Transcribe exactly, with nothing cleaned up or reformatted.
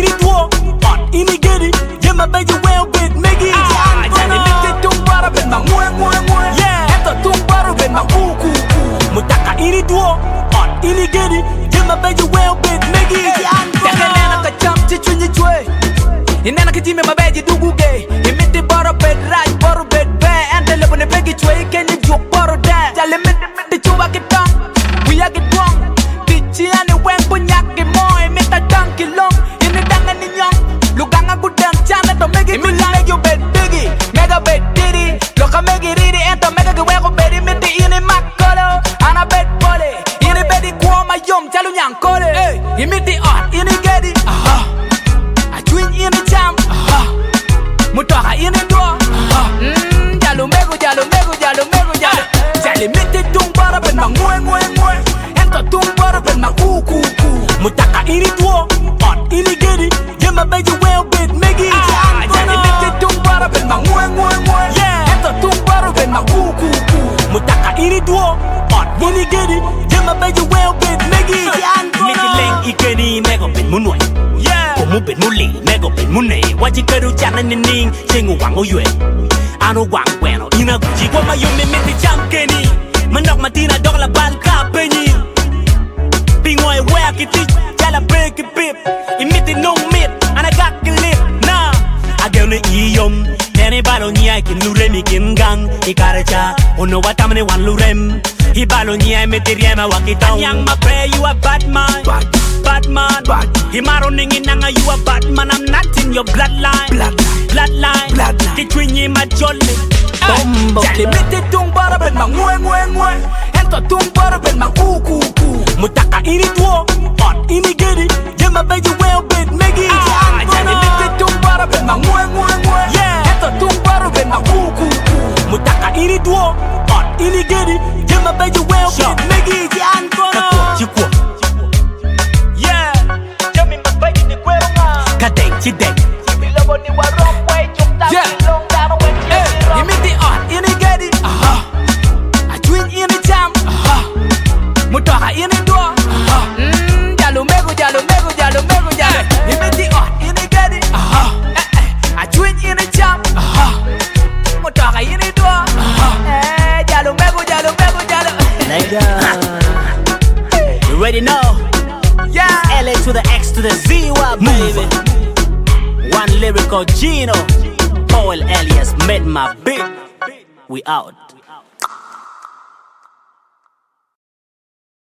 ini duo Ot ini gedi Jema beji well bit Megi Ah, jadi miti tumbara ben ma ngwe ngwe ngwe. Yeah. Ento tumbara ben ma ku ku ku. Mutaka ini duo Ot ini gedi Jema beji well bit Megi Teke nena ka cham chi chunyi chwe. Inena ka jime ma beji dugu ge. Imiti baro bed raj baro bed be. Ente lepo ne begi chwe kenyi juk baro da. Jale miti miti chuba ki tong. We a get wrong. Tichi ane weng punyaki moe. Mita tanki long. Ini danga ni nyong. Luganga gudang chame to megi mi like you bed biggie. Mega bed diddy. Loka megi ridi. Ento mega ge weko bedi miti ini makolo. Ana bed pole. Ini bedi kuoma yom chalu nyang kole. Imiti ot ini gedi. Aha. Ajwin ini jam. Aha. Mutoka ini dua. Aha. Mm, jalu megu jalu megu jalu megu jalu. Jali miti tumbara ben ma ngwe ngwe ngwe. Ento tumbara ben ma ku ku ku. Mutaka ini duo Ot ini gedi Jema beji well bit Megi Ah, jadi miti tumbara ben ma ngwe ngwe ngwe. Yeah. Ento tumbara ben ma ku ku ku. Mutaka ini duo Ot ini gedi Jema beji well bit Megi Miki leng ikeni mego ben munwe Yeah. Komu ben muli mego ben mune Waji keru jana nining Chengu wango yue Ano wang bueno ina guji Kwa mayome miti jam keni Manok matina dog la bal ka penyi Pingwe wea kiti Jala break pip Imiti no mit Ana gak lip Na Agel ne iyom Nene balo niya kin lurem ikin gang Ikaracha Ono watamane wan lurem Ibalo niya miti riema wakitaw Anyang mape you a bad man Bad. Bad man Bad. Himaro ningi nanga you a bad man I'm not in your bloodline Bloodline. Bloodline Bloodline. Kitwinyi majoli Bombo Jali miti tumbara ben ma ngwe ngwe ngwe. Ento tumbara ben ma ku ku ku. Mutaka ini duo Ot ini gedi Jema beji well bit Megi Ah, jadi miti tumbara ben ma ngwe ngwe ngwe. Yeah. Ento tumbara ben ma ku ku ku. Mutaka ini duo Ot ini gedi Jema beji well Sure. bit Megi Chikwo Yeah. Jami mabayi ni kwero nga. Kadeng chideng Bilabo ni warong way chukta. Yeah. Long dano when Eh, imiti ot ini gedi Aha. Ajwin ini jam Aha. Mutaka ini duo Aha. Mm, jalu megu jalu megu jalu megu jalu. Imiti ot ini gedi Aha. Eh eh. Ajwin ini jam. Aha. Mutoka ini dua. Eh, jalu megu jalu megu jalu. Nigga You ready now Yeah. L A to the X to the Z, what baby One lyrical Gino Paul Elias made my beat We out